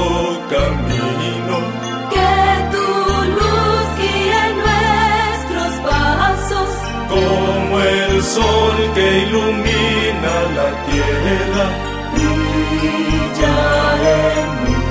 camino. Que tu luz guíe nuestros pasos, Como el sol que ilumina la tierra, brilla en